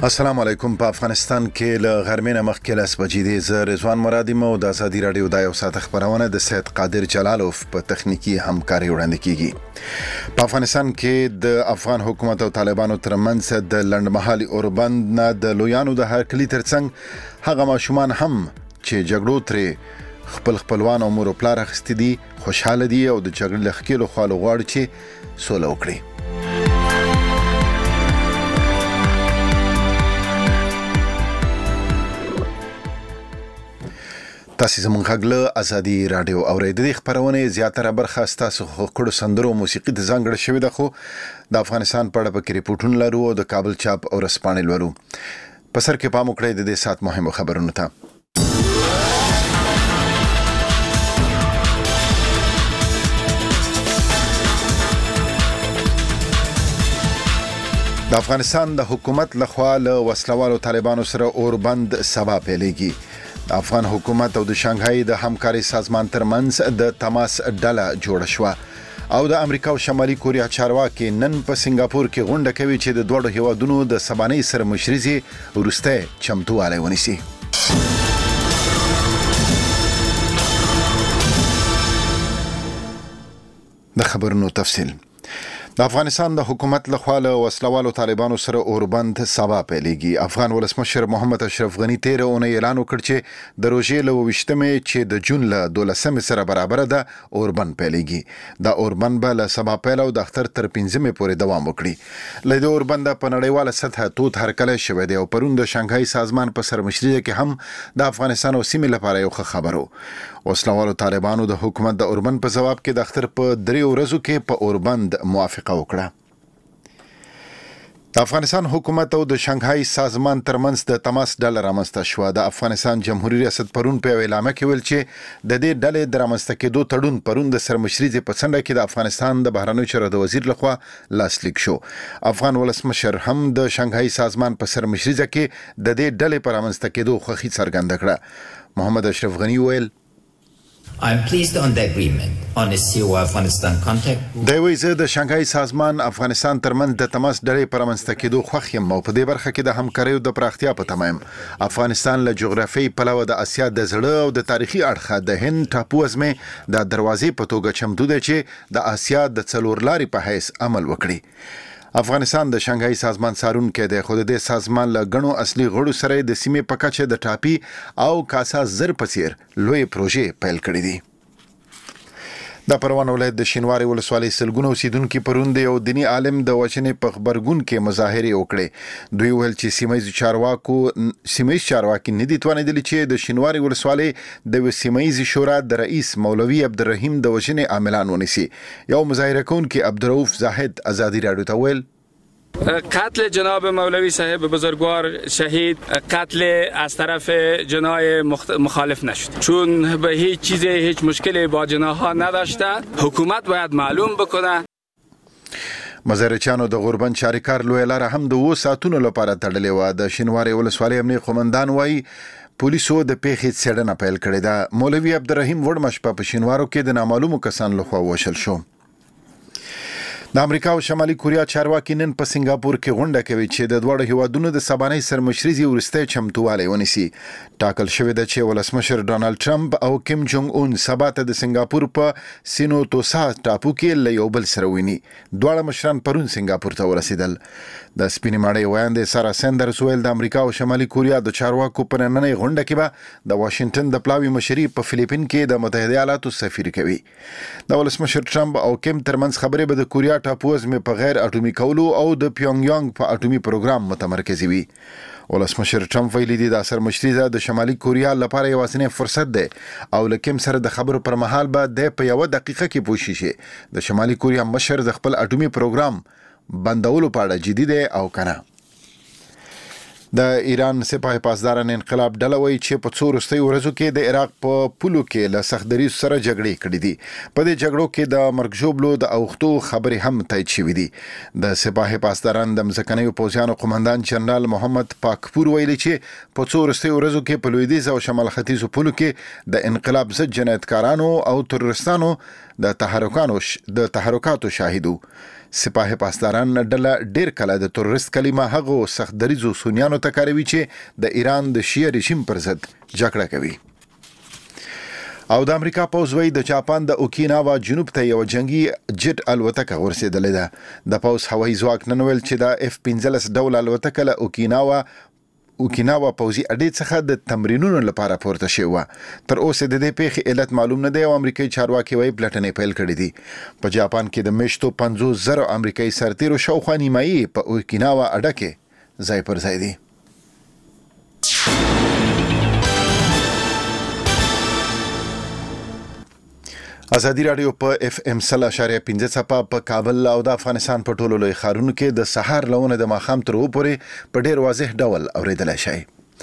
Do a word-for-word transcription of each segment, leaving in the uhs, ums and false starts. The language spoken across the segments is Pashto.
السلام علیکم. په افغانستان کې له غرمې نه مخکې لس بجې دي. زه رضوان مرادي مو د ازادي راډیو د یو ساعت خبرونه د سید قادر جلالوف په تخنیکی همکاري وړاندې کیږي. په افغانستان کې د افغان حکومت او طالبانو ترمنځ د لنډمهالي اوربند نه د لویانو د هرکلي ترڅنګ هغه ماشومان هم چې جګړو ترې خپل خپلوان او مور او پلار اخیستي دي خوشحاله دي او د جګړې له ښکېلو خواله غواړي چې سوله وکړي. تاسو زموږ غږ له ازادي راډیو اورېدلې خبرونه زیاتره برخه ستاسو خوکړو سندرو موسیقي د ځانګړې شوې ده، خو د افغانستان په اړه پکې ریپورتونه لرو او د کابل چاپ او رسپانې لرو. په سر کې پام وکړئ د دې سات مهمو خبرونو ته. د افغانستان د حکومت لخوا له وسلوالو طالبانو سره اوربند سبا پیلېږي. د افغان حکومت او د شانګهای د همکاري سازمان ترمنځ د تماس ډله جوړه شوه او د امریکا او شمالي کوریا چارواکي نن په سنگاپور کې غونډه کوي چې د دوه هیوادونو د سبانۍ سرمشري ورسته چمتووالی ونیسي. د خبرونو تفصیل. د افغانستان د حکومت لخوا له وسلوالو طالبانو سره اوربند سبا پیلېږي. افغان ولسمشر محمد اشرف غني تیر اونۍ اعلان وکړ چې د روژې له ویشتمې چې د جون له دولسمې سره برابر ده اوربند پیلېږي. دا اوربند به له سبا پیل او د اختر تر پنځمې پورې دوام وکړي. له دې اوربند په نړیواله سطحه تود هرکلی شوی دی او پرون د شانګهای سازمان په سرمشري کې هم د افغانستان او سیمې لپاره یو ښه خبر و. وسلوالو طالبانو د حکومت د اوربند په جواب کې د اختر په درې ورځو کې په اوربند موافقه وکړه. د افغانستان حکومت او د شانګهای سازمان ترمنځ د تماس ډله رامنځته شوه. د افغانستان جمهوریت ریاست پرون په اعلامیه کې ویل چې د دې ډلې د رامنځته کېدو تړون پرون د سرمشري په څنډه کې د افغانستان د بهرنیو چارو د وزیر لخوا لاسلیک شو. افغان ولسمشر هم د شانګهای سازمان په سرمشري کې د دې ډلې پر رامنځته کېدو خوښي څرګنده کړه. محمد اشرف غني ویل I am pleased on the agreement on a C O Afghanistan contact. د ویزه د شانګهای سازمان افغانستان ترمنځ د تماس ډلې پر رامنځته کېدو خوښ یم او په دې برخه کې د همکاریو د پراختیا په تمه یم. افغانستان له جغرافیایي پلوه د اسیا د زړه او د تاریخي اړخه د هند ټاپو وزمې د دروازې په توګه چمتو دی چې د اسیا د څلور لارې په حیث عمل وکړي. افغانستان د شانګهای سازمان سارونکی دی، خو د دې سازمان له غنو اصلي غړو سره د سیمې په کچه د ټاپي او کاسا زر په څیر لوی پروژې پیل کړې دي. د پروان ولایت د شینواري ولسوالۍ سلګونو اوسیدونکو پرون د یو دینی عالم د وژنې په خبرګون کې مظاهرې وکړې. دوی ویل چې سیمایي چارواکو سیمایي چارواکي نه دي توانېدلي چې د شینواري ولسوالۍ د سیمایي شورا د رئیس مولوي عبدالرحیم د وژنې عاملان ونیسي. یو مظاهره کوونکی عبدالرؤف زاهد ازادي راډیو ته ویل قتل جناب مولوی صاحب بزرگوار شهید قتل از طرف جنای مخالف نشد، چون به هیچ چیز هیچ مشکلی با جناها نداشته. حکومت باید معلوم بکنه. مزارچانو د غوربند چاریکار لوی لار هم د و ساتونو لپاره تړلې و. د شینواري ولسوالۍ امنیه قومندان وایي پولیسو د پیښې څېړنه پیل کړې ده. مولوي عبدالرحیم وړ مشپه په شینوارو کې د نامعلومو کسانو لخوا وشل شو. د امریکا او شمالي کوریا چارواکي نن په سنگاپور کې غونډه کوي چې د دوه هیوادونو د سبانۍ سرمشري ورسته چمتووالی ونیسي. ټاکل شوی دی چې ولسمشر ډونالد ټرمپ او کیم جونګ اون سبا ته د سنگاپور په سینوتوسا ټاپو کې له یو بل سره ویني. دواړه مشران پرون سنگاپور ته ورسېدل. د سپینې ماڼۍ ویاندې سارا سندرز ویل د امریکا او شمالي کوریا د چارواکو په نننۍ غونډه کې به د واشنگټن د پلاوي مشري په فلیپین کې د متحده ایالاتو سفیر کوي. د ولسمشر ټرمپ او کیم ترمنځ خبرې به د کوریا ټاپو وزمې په غیر اټومي کولو او د پیونګ یانګ په اټومي پروګرام متمرکز وي. ولسمشر ټرمپ ویلي دی د سرمشري د شمالي کوریا لپاره یوازینی فرصت دی او له کیم سره د خبرو پر مهال به د په یو دقیقه کې پوښي شي د شمالي کوریا مشر د خپل اټومي پروګرام بندولو په اړه جدي دی او کنه. د ایران سپاه پاسداران انقلاب ډله وایي چې په څو وروستیو ورځو کې د عراق په پولو کې له سختدریځ سره جګړې کړې دي. په دې جګړو کې د مرګ ژوبلو د اوښتو خبرې هم تایید شوې دي. د سپاه پاسداران د مځکنیو پوځیانو قومندان جنرال محمد پاکپور ویلي چې په څو وروستیو ورځو کې په لویدیځ او شمال ختیځو پولو کې د انقلاب ضد جنایتکارانو او تروریستانو د تحرکانو د تحرکاتو شاهدو. سپاه پاسداران ډله ډیر کله د تروریست کلمه هغو سخت دریزو سنیانو ته کاروي چې د ایران د شیعه رژیم پر ضد جګړه کوي. او د امریکا پوځ وایي د جاپان د اوکیناوا جنوب ته یو جنگي جټ الوتکه ورسېدلې ده. د پوځ هوایي ځواک نن ویل چې د اف پنځلس ډول الوتکه له اوکیناوا اوکیناوا پوځي اډې څخه د تمرینونو لپاره پورته شوې وه. تر اوسه د دې پیښې علت معلوم نه دی او امریکایي چارواکي وایي پلټنې پیل کړې دي. په جاپان کې د میاشتو پنځوس زره امریکایي سرتیرو شاوخوا نیمایي په اوکیناوا اډه کې ځای پر ځای دي. ازادي رادیو په اف ام سل اشاریه پنځه څپه په کابل او د افغانستان په ټولو لوی ښارونو کې د سهار لونه د ماښام تر اوه پورې په ډیر واضح ډول اوریدلای شئ.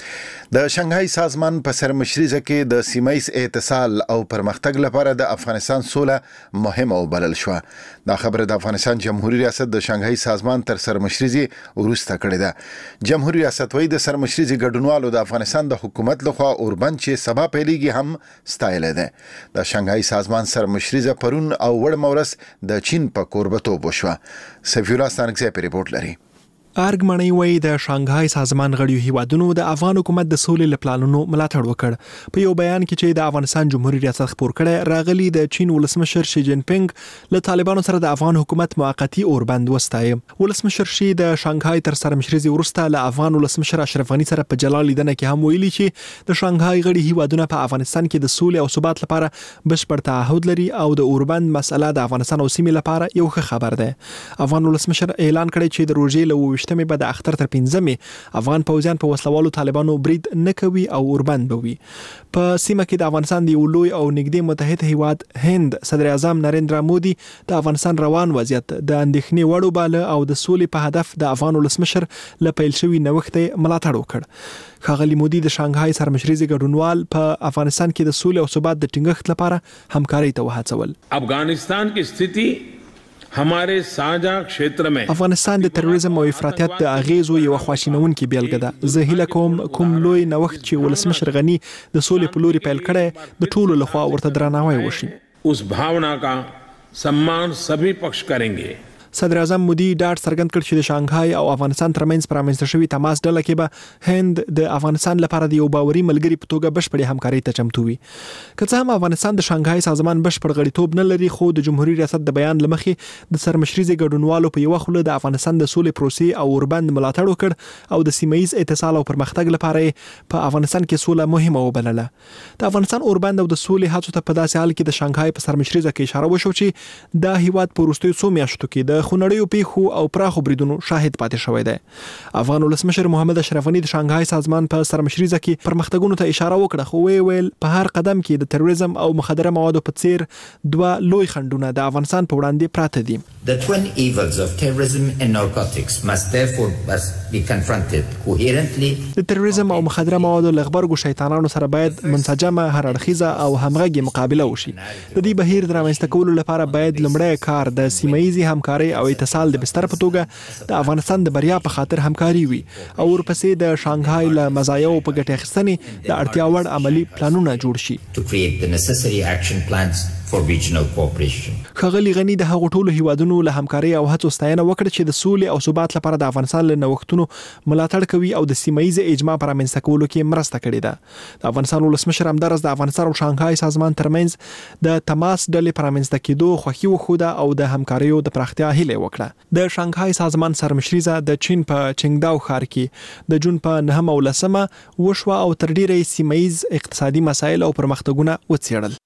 د شنغهای سازمان په سرمشريزه کې د سیمایي اتصال او پرمختګ لپاره د افغانستان سوله مهمه وبلل شو. دا خبره د افغانستان جمهوریت ریاست د شنغهای سازمان تر سرمشريزي ورسته کړې ده. جمهوریت ریاست وایي د سرمشريزي ګډونوالو د افغانستان د حکومت لخوا اوربند چې سبا پیلېږي هم ستایل ده. د شنغهای سازمان سرمشريزه پرون او وړ مورس د چین په کوربتوب وشو. سفیر الله ستانکزی په ریپورت لري. ارګ مڼۍ وایي د شانګهای سازمان غړیو هیوادونو د افغان حکومت د سولې لپلانونو ملاتړ وکړ. په یو بیان کې چې د افغانستان جمهوریت ریاست خبر کړی راغلی د چین ولسمشر شي جین پینګ له طالبانو سره د افغان حکومت موقتی اوربند وستایي. ولسمشر شي د شانګهای تر سرمشريزي ورسته له افغان ولسمشر اشرف غنی سره په جلا لیدنه کې هم ویلي چې د شانګهای غړي هیوادونه په افغانستان کې د سولې او ثبات لپاره بشپړ تعهد لري او د اوربند مسله د افغانستان او سیمې لپاره یو ښه خبر ده. افغان ولسمشر اعلان کړی چې د روزي له وشتمه به د اختر تر پنځمه افغان پوځیان په وسلوالو طالبانو برید نه کوي او اوربند بوي. په سیمه کې د افغانستان د یو لوی او نږدې متحد هیواد هند صدر اعظم نریندرا مودي د افغانستان روان وضعیت د اندېښنې وړ وباله او د سولې په هدف د افغان ولسمشر له پیل شوی نوښت ملاتړ وکړ. ښاغلي مودي د شانګهای سرمشريزي ګډونوال په افغانستان کې د سولې او ثبات د ټینګښت لپاره همکاري ته وهڅول. افغانستان کی ستیتی हमारे साझा क्षेत्र में افغانستان د تروریزم او افراطیت د اغیزو یو خواشینونکې بیلګه ده. زه هیله کوم کوم لوی نوښت چې ولسمشر غنی د سولې په لوري پیل کړي د ټولو لخوا ورته درناوی وشي. उस भावना का सम्मान सभी पक्ष करेंगे. صدر اعظم مودي ډاډ څرګند کړ چې د شانګهای او افغانستان ترمنځ پرامنځته شوی تماس ډله کې به هند د افغانستان لپاره د یو باوري ملګری په توګه بشپړې همکاري ته چمتو وي. که څه هم افغانستان د شانګهای سازمان بشپړ غړیتوب نه لري خو د جمهوریت ریاست د بیان لمخې د سرمشريزي ګډونوالو په یو خله د افغانستان د سولې پروسې او اوربند ملاتړ وکړ او د سیمایي اتصال او پرمختګ لپاره په افغانستان کې سوله مهمه وبلله. د افغانستان اوربند او د سولې هڅو ته په داسې حال کې د شانګهای په سرمشريزه کې اشاره وشو چې دا هیواد په وروستیو څو میاشتو کې د خونړیو پیښو او پراخو بریدونو شاهد پاتې شوی دی. افغان ولسمشر محمد اشرف غنی د شانګهای سازمان په سرمشريزه کې پرمختګونو ته اشاره وکړه خو وی ویل په هر قدم کې د تروریزم او مخدره موادو په څیر دوه لوی خنډونه د افغانستان په وړاندې پراته دي. The twin evils of terrorism and narcotics must therefore be confronted coherently. د تروریزم او مخدره موادو لغبرګو شیطانانو سره باید منسجمه هر اړخیزه او همغږي مقابله وشي. د دې بهیر د رامنځته کولو لپاره باید لمړی کار د سیمایي همکاري او اتصال د بستر په توګه د افغانستان د بریا په خاطر همکاري وي او ورپسې د شانګهای له مزایاو په ګټه اخیستنې د اړتیا وړ عملی پلانونه جوړ شي. To create the necessary action plans for regional cooperation. ښاغلي غنی د هغو ټولو هیوادونو له همکاري او هڅو ستاینه وکړه چې د سولې او ثبات لپاره د افغانستان له نوښتونو ملاتړ کوي او د سیمایي اجماع پر رامنځته کولو کې مرسته کړې ده. د افغانستان ولسمشر همدارس د افغانستان او شانګهای سازمان ترمنځ د تماس ډلې پر رامنځته کېدو خوښي وښوده او د همکاریو د پراختیا هیله وکړه. د شانګهای سازمان سرمشريزه د چین په چنګداو ښار کې د جون په نهم او لسمه وشوه او تر ډیره سیمایي اقتصادي مسایل او پرمختګونه وڅېړل.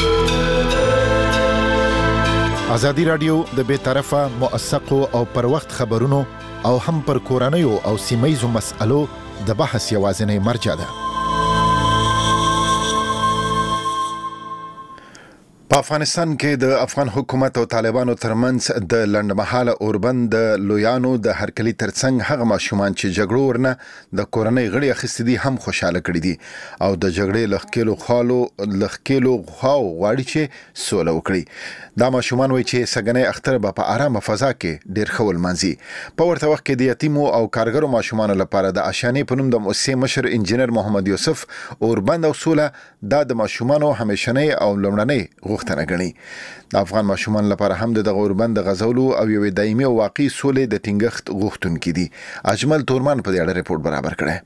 ازادي رادیو د بے طرفه موثقو او پر وخت خبرونو او هم پر کورنیو او سیمایي مسألو د بحث یوازینی مرجع ده. په افغانستان کې د افغان حکومت او طالبانو ترمنځ د لنډمهاله اوربند د لویانو د هرکلي ترڅنګ هغه ماشومان چې جګړو ورنه د کورنۍ غړي اخیستي دي هم خوشاله کړي دي او د جګړې لخکېلو خالو لخکېلو خاو غواړي چې سوله وکړي. دا ماشومان وایي چې سګنې اختر به په آرامه فضا کې ډیر ښه ولمانځي. په ورته وخت کې د یتیمو او کارګرو ماشومانو لپاره د آشیانې په نوم د مؤسسې مشر انجینر محمد یوسف اوربند او سوله دا د ماشومانو همیشنۍ او لومړنۍ غوښتنه غني. د افغان ماشومان لپاره هم د غوربند غزولو او یو دایمي او واقعي سولې د ټینګښت غوښتونکي دي. اجمل تورمان په دې اړه ریپورت برابر کړی.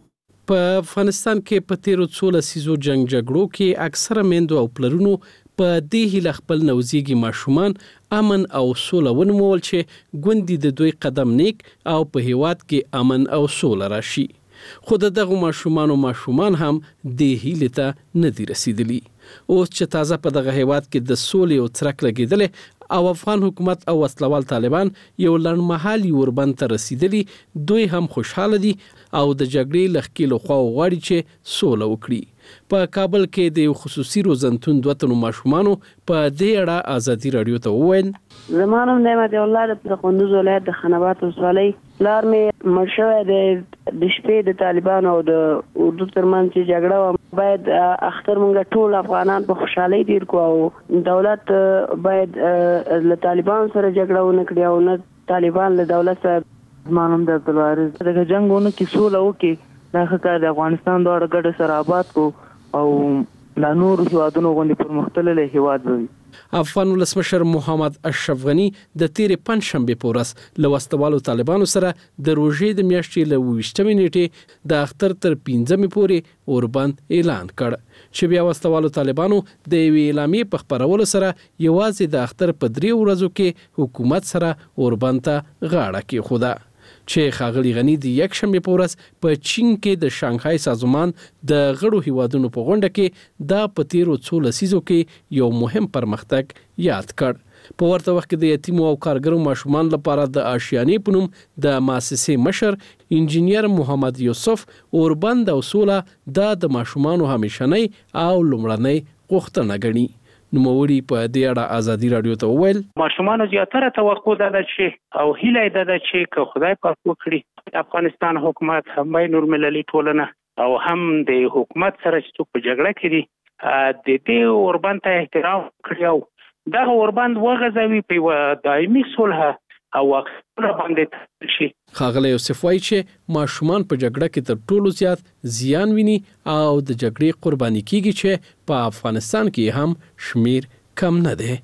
په افغانستان کې په تیرو څو لسیزو جنگ جګړو کې اکثره میندو او پلرونو په دې هیله خپل نوزیږي ماشومان امن او سوله ونمول چې ګوندې د دوی قدم نیک او په هیواد کې امن او سوله راشي. خو دغه ماشومان او ماشومان هم دې هیله ته نه دي رسیدلی. اوس چې تازه په دغه هیواد کې د سولې او څرک لګیدل او افغان حکومت او وسلوال طالبان یو لنډمهالي اوربند ته رسیدلی، دوی هم خوشحاله دي او د جګړې لخکې له خوا غواړي چې سوله وکړي. په کابل کې د یو خصوصي روزنتون دوه تنو ماشومانو په دې اړه ازادي رادیو ته وویل: زمانم نعمت الله د کندوز ولایت د خنبات ولسوالۍ پلار مې مړ شوی دی د شپې د طالبانو او د اردو ترمنځ چې جګړه وه. باید اختر مونږ ټول افغانان په خوشحالۍ تیر کړو او دولت باید له طالبانو سره جګړه ونه کړي او نه طالبان له دولت سره. زمانم د عبدالوارث دغه جنګونه کې سوله وکړي، دا ښه کار د افغانستان دواړه ګډه سره آباد کړو او لا نورو هیوادونو غوندې پرمختللی هیواد به وي. افغان ولسمشر محمد اشرف غني د تیرې پنځشنبې په ورځ له وسلوالو طالبانو سره د روژې د میاشتې له اوویشتمې نیټې د اختر تر پنځمې پورې اوربند اعلان کړ، چې بیا وسلوالو طالبانو د یوې اعلامیې په خپرولو سره یوازې د اختر په درې ورځو کې حکومت سره اوربند ته غاړه کېښوده. چې ښاغلي غني د یک شنبې په ورځ په چین کې د شانګهای سازمان د غړو هیوادونو په غونډه کې دا په تیرو څو لسیزو کې یو مهم پرمختګ یاد کړ. په ورته وخت کې د یتیمو او کارګرو ماشومان لپاره د آشیانې په نوم د مؤسسې مشر انجینیر محمد یوسف اوربند او سوله دا د ماشومانو همیشنۍ او لومړنۍ غوښتنه ګڼي. نوموړي په دې اړه ازادي رادیو ته وویل: ماشومانو زیاتره توقع ده چې او هیله ده چې که خدای پاک وکړي افغانستان حکومت هم بین المللي ټولنه او هم د حکومت سره چې څوک په جګړه کې دي د دې اوربند ته احترام کړي او دغه اوربند وغځوي په یوه دایمي صلح او واقعونه باندې شي. ښاغلی یوسف وایي چې ماشومان په جګړه کې تر ټولو زیات زیان ویني او د جګړې قرباني کیږي چې په افغانستان کې هم شمیر کم نه دی.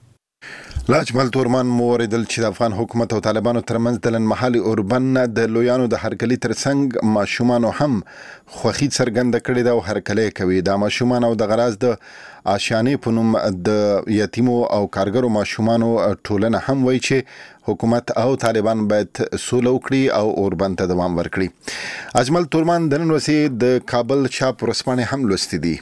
لاجمل تورمان موریدل چې د افغان حکومت او طالبانو ترمنځ د لنډمهالي اوربند د لویانو د هرکلي ترڅنګ ماشومانو هم خوښي څرګنده کړې ده او هرکلی کوي. دا ماشومان او د غراز د آشیانې په نوم د یتیمو او کارګرو ماشومانو ټولنه هم وایي چې حکومت او طالبان باید سوله وکړي او اوربند ته دوام ورکړي. اجمل تورمان د نن ورځې د کابل چاپ ورځپاڼې هم لوستې دي.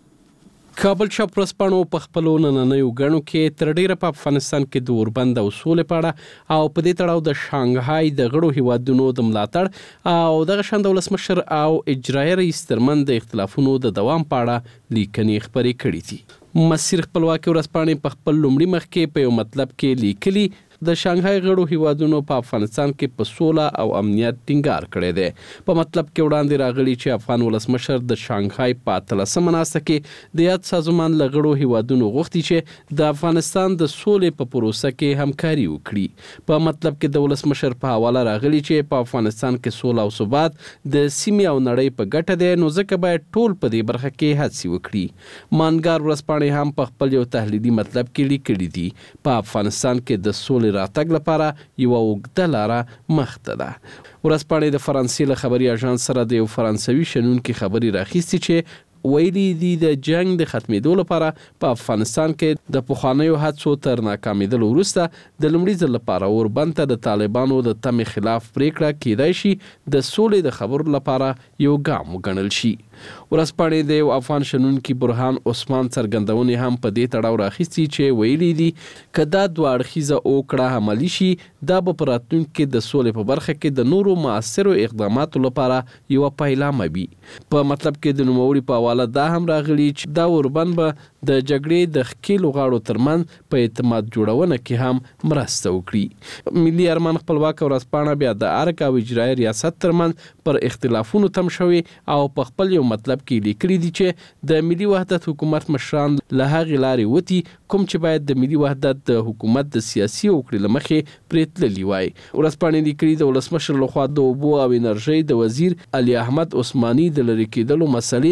کابل چاپ ورځپاڼو په خپلو نننیو ګڼو کې تر ډیره په افغانستان کې د اوربند او سولې په اړه او په دې تړاو د شانګهای د غړو هیوادونو د ملاتړ او دغه شان د ولسمشر او اجرایي رئیس ترمنځ د اختلافونو د دوام په اړه لیکنې خپرې کړې دي. مسیر خپلواکي ورځپاڼې په خپل لومړي مخ کې په یو مطلب کې لیکلي د شانګهای غړو هیوادونو په افغانستان کې په سوله او امنیت ټینګار کړی دی. په مطلب کې وړاندې راغلي چې افغان ولسمشر د شانګهای په اتلسمه ناسته کې د یاد سازمان له غړو هیوادونو غوښتي چې د افغانستان د سولې په پروسه کې همکاري وکړي. په مطلب کې د ولسمشر په حواله راغلي چې په افغانستان کې سوله او ثبات د سیمې او نړۍ په ګټه دی، نو ځکه باید ټول په دې برخه کې هڅې وکړي. مانګار ورځپاڼې هم په خپل یو تحلیلي مطلب کې لیکلي دي په افغانستان کې د سولې راتګ لپاره یو اوږده لاره مخته ده. ورځپاڼې د فرانسې له خبري اژانس سره د یو فرانسوي شنونکي خبري راخیستي چې ویلي دي د جنگ د ختمېدو لپاره په افغانستان کې د پخوانیو هڅو تر ناکامېدلو وروسته د لومړي ځل لپاره اوربند ته د طالبانو د تمې خلاف پریکړه کېدای شي د سولې د خبرو لپاره یو ګام وګڼل شي. ورځپاڼې د یو افغان شنونکي برهان عثمان څرګندونې هم په دې تړاو راخیستي چې ویلي دي که دا دوه اړخیزه اوکړه عملي شي دا به په راتلونکي کې د سولې په برخه کې د نورو مؤثرو اقداماتو لپاره یوه پیلامه وي. په مطلب کې د نوموړي په حواله دا هم راغلي چې دا اوربند به د جګړې د ښکېلو غاړو ترمنځ په اعتماد جوړونه کې هم مرسته وکړي. ملي ارمان خپلواکه ورځپاڼه بیا د ارګ او اجرایي ریاست ترمنځ پر اختلافونو تم شوي او په خپل یو مطلب کې لیکلي دي چې د ملي وحدت حکومت مشران له هغې لارې وتي کوم چې باید د ملي وحدت د حکومت د سیاسي اوکړې له مخې پرې تللي وای. ورځپاڼې لیکلي د ولسمشر لخوا د اوبو او انرژۍ د وزیر علي احمد عثماني د لرې کېدلو مسلې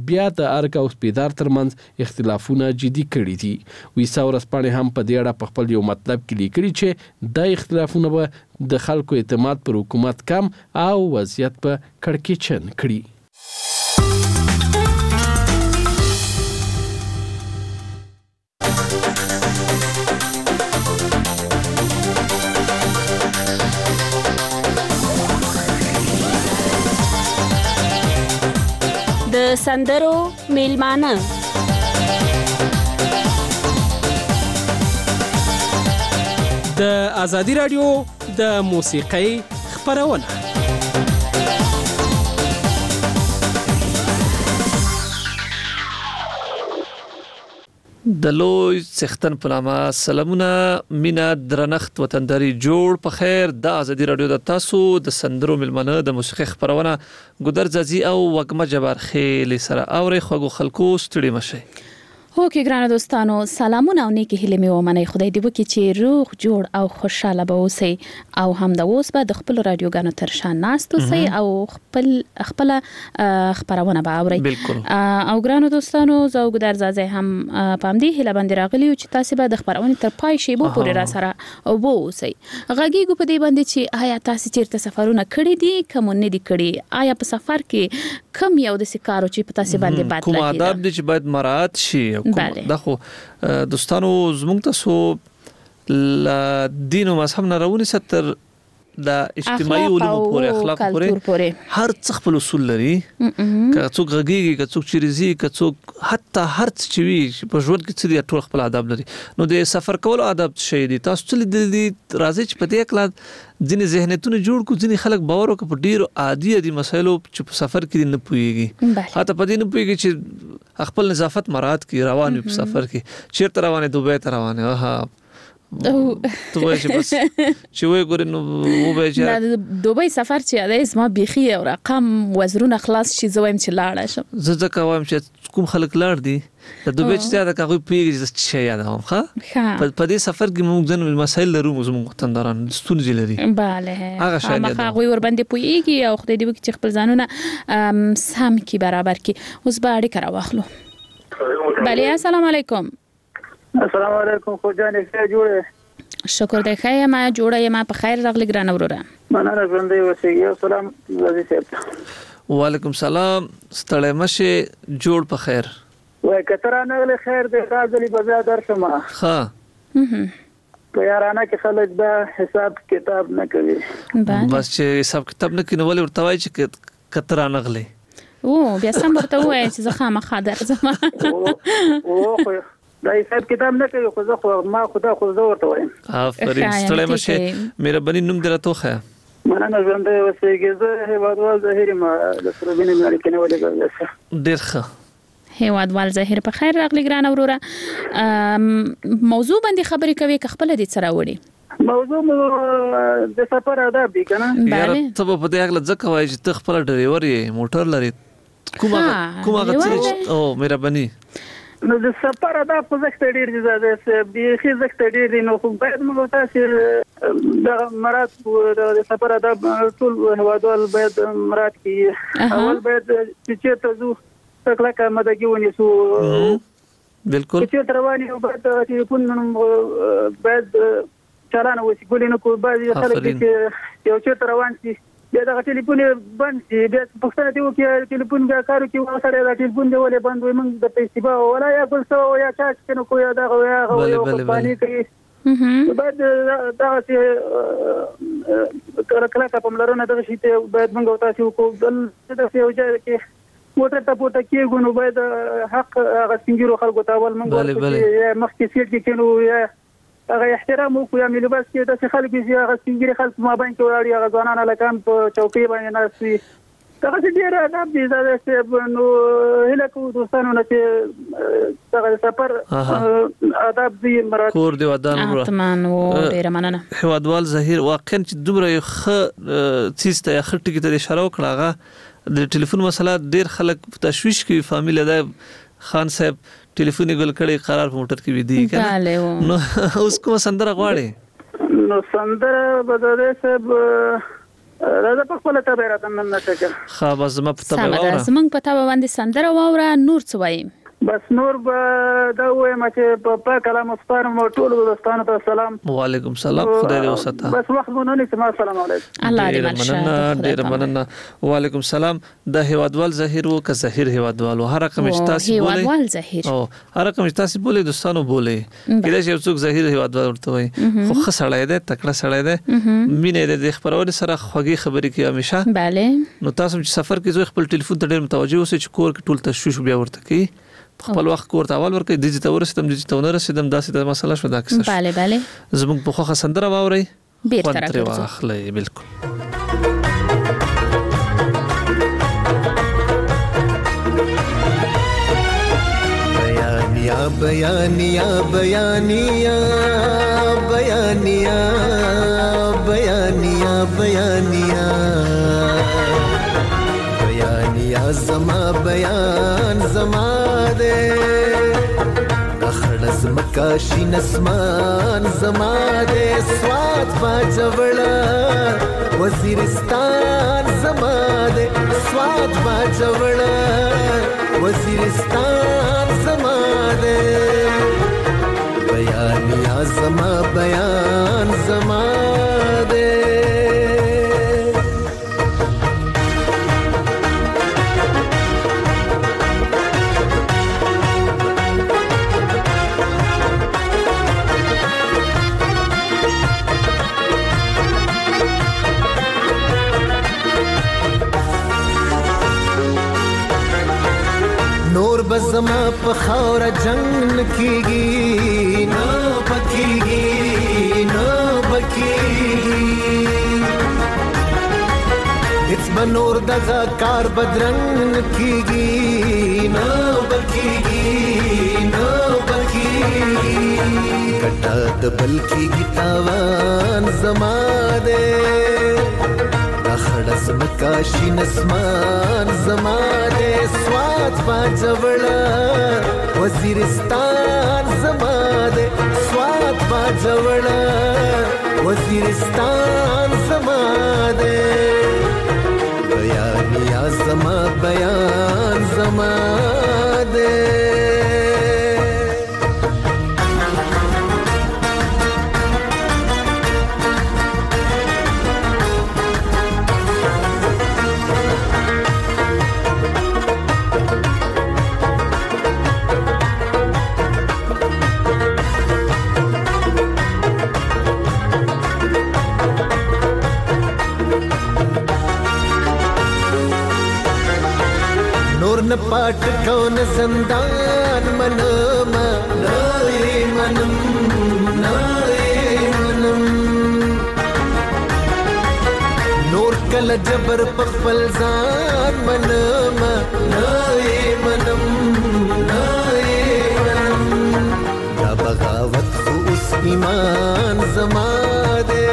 بیا د ارګ او سپیدار ترمنځ اختلافونه جدي کړي دي. ویسا ورځپاڼې هم په دې اړه په خپل یو مطلب کې لیکلي چې د اختلافونه به د خلکو اعتماد پر حکومت کم او وضعیت په کړکېچن کړي. د سندرو میلمانه د ازادي رادیو د موسیقۍ خپرونه. د لوی څښتن په نامه سلامونه مینا درنښت وطنداري جوړ په خیر. د ازادي رادیو د تاسو د سندرو میلمانه د موسیقۍ خپرونه ګودر ځاځي او وګمه جبار خیل سره اوري خوږو خلکو ستړي مشي. هو کې ګرانه دوستانو سلامونه او نیکی هیله مې ومنئ. خدای دې وکړي چې روغ جوړ او خوشاله به اوسئ او هم د اوس به د خپل رادیوګانو تر شا ناست اوسئ او خپل خپل خبرونه به اورئ. او ګرانه دوستانو زه ګودر ځاځي هم پام دې هیله باندې راغلی او چې تاسو به د خبرونه تر پای شی بو پورې را سره او وو اوسئ. غږیږو په دې باندې چې آیا تاسو چیرته سفرونه کړی دي کوم نه دي کړی؟ آیا په سفر کې کم یو د سکارو چې په تاسو باندې بات کوم آداب دي چې باید مراعات شي؟ دا خو دوستانو زموږ تاسو ل دین او مذهب نه راونی ستر د اجتماعي علوم پورې اخلاق پورې هر څه خپل اصول لري. که څوک غږیږي که څوک چیرېږي که څوک حتی هر څه چې وي په ژوند کې څه دي ټول خپل آداب لري. نو د سفر کولو آداب شي دي تاسو څه لیدلي راځي چې په دې اکلا ځینې ذهنیتونه جوړ کو ځینې خلک باور وکړي په ډیرو عادي دي مسایلو چې په سفر کې نه پويږي حتی په دې نه پويږي چې خپل نظافت مراعات کی روان په سفر کې چیرته روانه دوبه ته روانه ها تو وای چې بس چې وای ګورې نو و به چې د دوبه سفر چې دا اسما بيخي او رقم وزرونه خلاص شي زویم چې لاړ شم زه ځکه وایم چې کوم خلک لاړ دي د دوبه چې دا کوي پیږي چې یاد هم ښه په دې سفر کې موږ ځنه مسایل لرو موږ وطنداران ستونزې لري bale هغه شاید هغه غوي ور باندې پويږي او خدای دې وکړي چې خپل ځانونه سم کی برابر کی اوس به اړیکه راوخلو. bale السلام علیکم. السلام علیکم خو جانې ښه جوړه شکر دې ښه ما جوړه ما په خیر راغلی ګران وروره مننه ژوندې اوسئ. السلام علیکم. وعلیکم السلام ستړی مشه جوړ په خیر وای کتره نه خیر دې راځلي په درشم ښه په یارانه کې خلک دا حساب کتاب نه کوي بس چې حساب کتاب نه کوي نو ولې ورته وای چې کتره نه غلي او بیا سم ورته وای چې زه خامخا درځم او خو دا حساب کتاب نه کوي خو زه خو ما خدا خو زه ورته وایم. آفرین ستړی مشه مهرباني نوم دې راته وخه مننه ژوندې اوسئ. زه هیوادوال ظاهر ما د سروبینې ملي کې نه ولګل ډیر ښه هیوادوال ظاهر په خیر راغلی ګران وروره موضوع باندې خبرې کوي که خپل دې سره وړي موضوع د سفر آداب دي کنه یاره ته په دې اغله ځکه وایي چې ته خپل ډرایور یې موټر لري کومه کومه غوښتنه او مهرباني نو د سفر آداب خو زښت ډیر دي زده بيخي زښت ډیر دي نو خو باید موږ تاسو د مراد د سفر آداب ټول هوادوال باید مراد کی اول باید چې تاسو تکلا کومه دغه ونیسو بالکل چې رواني او باید ټلیفون باید چالان وسی ګولینو کو باید خلک چې یو چې روان شي بیا دا ټلیفون بند شي بیا پښتنه دی چې ټلیفون بیا کارو کې وسره دا ټلیفون دی ولې بند وي موږ د پیسې با ولا یا ګل سو یا چاچ کنه کو یا دا یا باندې کوي بعد دا چې کله کله کوم لرونه دغه شی ته باید موږ تاسو کو بل د یو ځای کې موټر ته پورته کېږو نو باید حق هغه سنجرو خلکو ته ول موږ مخکې سیټ کې کینو یا هغه احترام وکړو یا ملي بس کې د خلکو چې هغه سنجري خلک ما باندې وړي هغه ځوانان لکان په چوکۍ باندې ناسي هغه چې ډیر آداب دي دا چې نو هله کو دوستانو نه چې هغه سفر آداب دي مراد کور دی ودان ورو تمام و ډیر مننه هوادوال ظاهر واقعا چې دومره ښه چیز ته خټ کې ته اشاره وکړه هغه د ټلیفون مسله ډیر خلک تشویش کوي فامیل دا خان صاحب ټلیفون ګل کړي قرار په موټر کې ودی کنه نو اوس کوم سندره غواړي نو سندره بدره صاحب راځه په خپل ته به راته نن نشکه خا بس ما په تبه وره زمنګ په تبه باندې سندره واوره نور څه وایم بس نور به دا وایم چې په پا کلام سپارم ټول دوستانو ته سلام وعلیکم سلام خدای دې وساته بس وخت مونږ نه سم السلام علیکم الله دې مننه ډیر مننه وعلیکم سلام د هیوادوال زهیر وو که زهیر هیوادوال هر رقم تاسو بوله هیوادوال زهیر او هر رقم تاسو بوله دوستانو بوله کله چې څوک زهیر هیوادوال ورته وي خو خسړای دی تکړه سړی دی مینه دې خبرونه سره خوږی خبرې کوي همیشه bale نو تاسو چې سفر کې زو خپل ټلیفون ته ډیر متوجه اوسئ چې کور کې ټول تشویش بیا ورته کوي خپل وخت کور ته اول ورکې د دې تور سیستم د دې تور رسیدم داسې د مسله شو دا کیسه bale bale زموږ په خوخه سندره واوري بیرته راځو اخلي بالکل بیانیا بیانیا بیانیا بیانیا بیانیا بیانیا بیانیا زما بیان زما دے دخړز مکاشي نسمان زما دے سواد باجوړا وزیرستان زما دے سواد باجوړا وزیرستان زما دے بیانیا زما بیان زما دے نور بزما په خاور جنگ کیږي نو پکیږي نو پکیږي هیڅ بنور دغه کار بدرنګ کیږي نو پکیږي نو پکیږي کټا د بلکی گیتاوان زما دے خړز مکاشي نسمان زما دے سواد باجوړا وزیرستان زما دے سواد باجوړا وزیرستان زما دے بیانیا زما بیان زما دے न पाट कौन زندان منم نای منم نای منم نور کل جبر پخپل ځان منم نای منم نای منم دا بغاوت خو اوس ایمان زما دے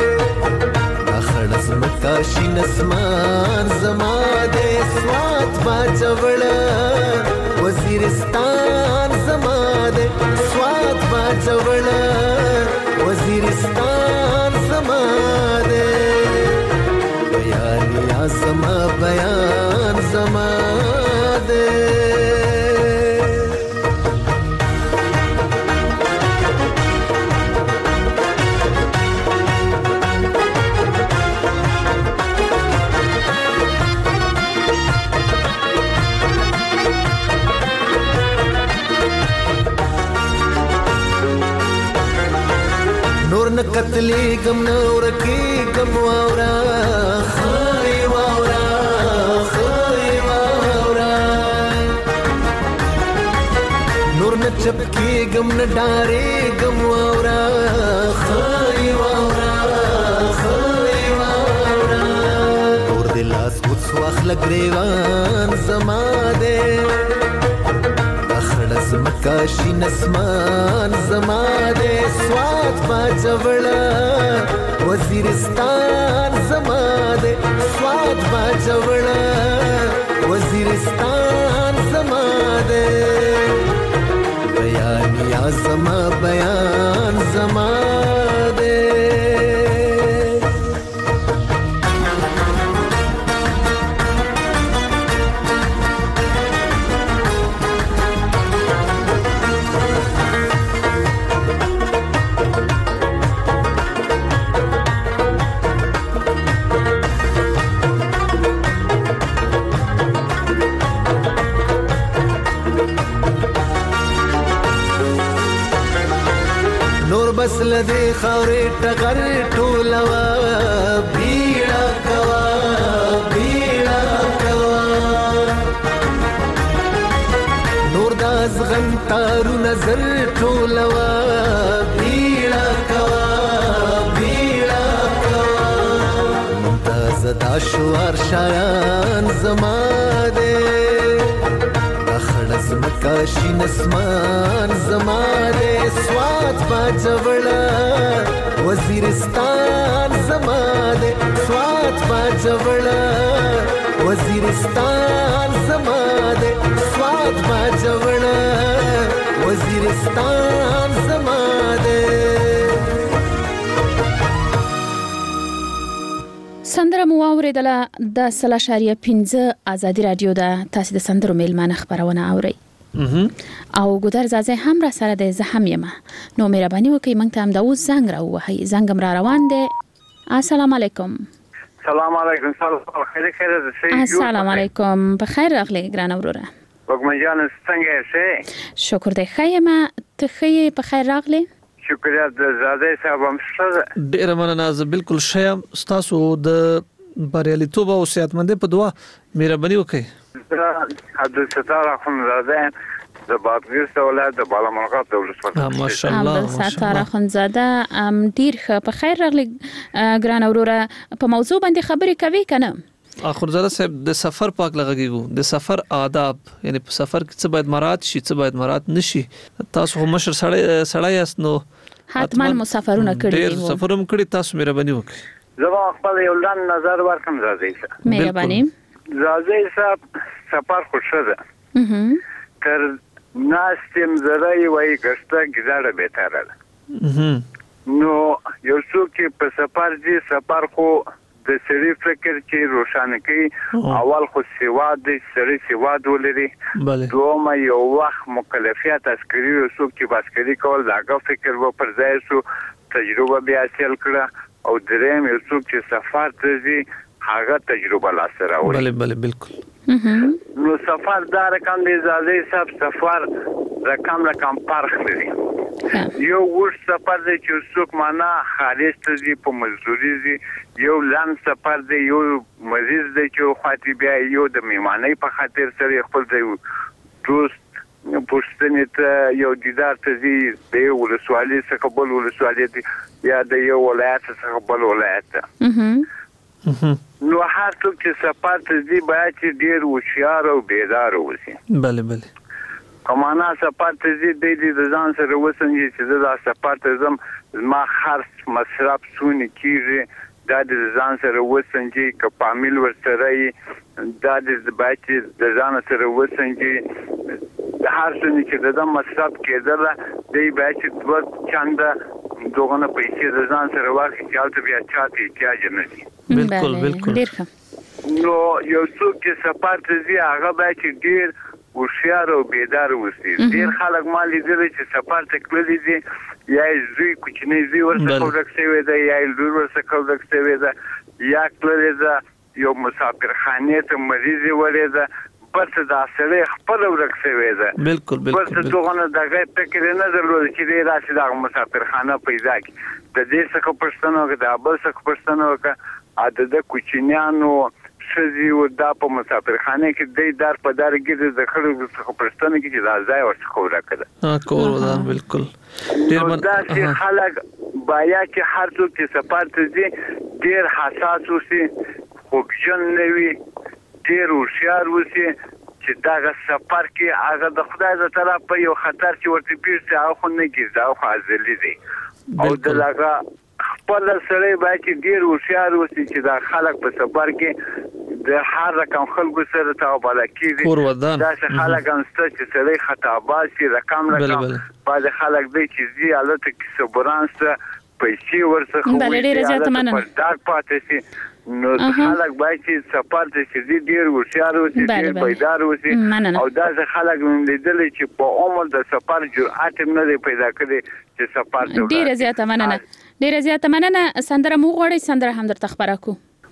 خړز مکاشي نسمان زما دے سواد باجوړا وزیرستان زما دے سواد باجوړا وزیرستان زما دے بیانیا زما بیان زما دے قتلی گم نور کی گم واورا خای واورا خای واورا نور نه چپ کی گم نه ډارې گم واورا خای واورا خای واورا اور د لاس اوس واخل گریوان زما دے خړز مکاشي نسمان زما دے سواد باجوړا وزیرستان زما دے سواد باجوړا وزیرستان زما دے بیانیا زما بیان زما دے وسله دې خاورې ټغر ټولوا بیړه کوا بیړه کوا نور د ازغن تارو نظر ټولوا بیړه کوا بیړه کوا ممتاز دا شوار شایان زما دې مکاشی نسمان زماده سوات باجوڑا وزیرستان زماده سوات باجوڑا وزیرستان زماده سوات باجوڑا وزیرستان زماده سندره مو اوریدله د سلا شاریه پنځه ازادي رادیو ده. تاسو د سندرو میلمانه خبرونه اورئ او ګودر زازه هم را سره د زهم یم. نو مهرباني وکئ موږ ته هم د اوس زنګ راوهئ. زنګ را روان دی. السلام علیکم. سلام علیکم. سلام خیر خیر زه السلام علیکم. بخیر راغلی ګران وروره. وګمن جان څنګه یې؟ شکر دی خیم ته خې په خیر راغلی. شکریہ د زاده صاحب هم ستاسو ډیر مننه. زه بالکل شیم تاسو د بریالیتوب او صحتمندۍ په دعا مهرباني وکړئ. عبدالستار اخوندزاده د بادغیس ولایت د بالامرغاب د ولسوالۍ. ماشاءالله عبدالستار اخوندزاده ډیر په خیر راغلی ګران وروره. په موضوع باندې خبرې کوي کنه؟ اخوندزاده صاحب د سفر پاک لګیږو د سفر آداب یعنی په سفر کې څه باید مراعات شي څه باید مراعات نشي. تاسو هم مشر سړی سړی یاست نو حتما مسافرونه کړی ډیر سفرم کړی. تاسو مهرباني وکړئ. زما خپل یو لاندې نظر ورکم زازي صاحب. مهرباني. زازي صاحب سفر خوشاله ده. تر ناستم زړی وای ګشته گزاره بهتره ده. نو یو څوک چې په سفر دي سفر خو د سړي فکر چې روښانه کوي. اول خو سواد دي سړي سواد ولري. دوم یو وخت مکلفیت عسکري او څوک چې عسکري کول داګه فکر و پر ځای شو تجربه بیا حاصل کړه. او دریم یو څوک چې سفر ته ځي هغه تجربه لاسته راوړي. بله بله بالکل. نو سفر دا رقم دی زازي صاحب سفر رقم رقم فرق لري. یو وښ سفر دی چې څوک معنا خالص ته ځي په مزدوري ځي. یو لام سفر دی یو مریض دی چې خاطی بیا یو د میمانۍ په خاطر سره خپل دی دوست پښتنې ته یو دیدار ته ځي د یو ولسوالۍ څخه بل ولسوالۍ یا د یو ولایت څخه بل ولایت ته. نو هر څوک چې سفر ته ځي باید چې ډېر هوښیار او بیدار اوسي. بله بله. کمانا سفر ته ځي دی د ځان سره وسنجي چې دا سفر ته ځم زما خرڅ مصرف څونه کیږي دا د ځان سره وسنجي که پامیل ورسره دا د باید چې د ځان سره وسنجي هر څه چې د مصرف کېدل دی باید چې دوه چنده دوغه پیسې د ځان سره واخلي چې حالت بیا چاته احتیاج نه شي. بالکل بالکل. نو یو څوک چې سفر ته ځي هغه باید چې ډېر هوښیار او بیدار اوسي. ډېر خلک ما لیدلي چې سفر ته تللي دي یا زوی کوچنی زوی ورڅخه ورک شوی دی یا لور ورڅخه ورک شوی دی یا تللی ده یو مسافرخانې ته مریض وړی ده بس دا سړی خپل ورک شوی ده. بالکل بالکل. بس دغه دغه فکر نه درلود چې دی راشي دا مسافرخانه پیدا کړي. د دې څخه پښتنه وکړه د بل څخه پښتنه وکړه ا د کوچنیانو شزي و دا په مسافرخانه کې د دار په دار کې د خلکو څخه پښتنه کې چې دا ځای ورڅخه ورکړه. ها کور ودان بالکل. ډیر دا چې خلک باید چې هر څوک چې سفر ته ځي ډیر حساس اوسي خوږجن نه وي ډیر هوښیار اوسي چې دا سفر کې هغه د خدای د طرف په یو خطر چې ورته پیښ شي هغه خو نه کیږي دا خو ازلی دی. او د لګه خپل سره باید چې ډیر هوښیار اوسي چې دا خلک په سفر کې د هر رقم خلکو سره تعامل کوي. دا چې خلک انسته چې سره خطابات شي رقم رقم بعد خلک دی چې زی حالت کې صبرانس پیسې ورڅخه وي په داګ پاتې شي. نو خلک باید چې سفر ته شي ډیر هوښیار اوسي ډیر بیدار اوسي. او دا چې خلک لیدل چې په عمر د سفر جرأت نه دی پیدا کړي چې سفر ته ډیر زیاته مننه ډیر زیاته مننه. سندره مو غوړې سندره هم درته خبره کو.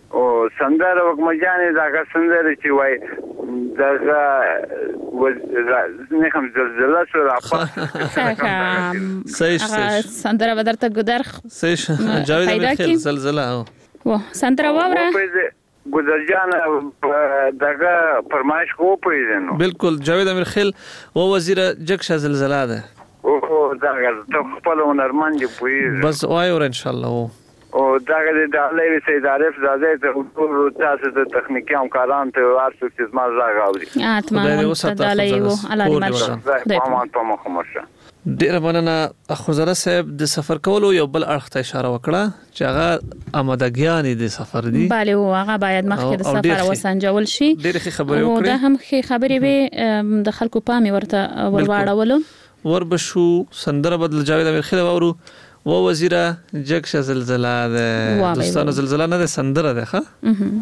او سندره وکمجانې دا سندره چې وای دغه نه کوم زلزلہ شو راپا صحیح سندره بدرته ګدر صحیح جاوید امیر زلزلہ و سندره واوره ګدر جان دغه فرمایش کو پیژنو بالکل جاوید امیر خیل و وزیر جکشه زلزلہ ده او دا ته خپل هنرمند دی پیژ بس وای اور ان شاء الله او داګه د علي سید عارف زاده ته ټول تاسو د تخنیکی همکاران ته ورسو چې ما راغاوري اتمه تعالی و الله دې مرشه په مخمشه ډیر مننه اخوزره صاحب د سفر کولو یو بل اړخ ته اشاره وکړه چې هغه آمادګیان د سفر دي bale او هغه باید مخکې د سفر وسنجول شي ډیر ښه خبرې وکړي او دا هم ښه خبرې وي د خلکو پامي ورته ورواړولو وربشو سندره بدل جاوید امیر خیل وورو و وزیره جکشه زلزلہ ده دوستانو زلزلہ نه ده سندره ده ښه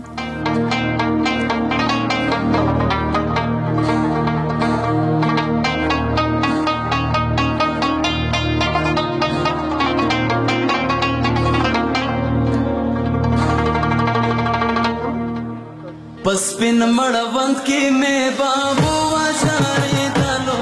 پس پن مړوند کې مې بابو واشارې دلو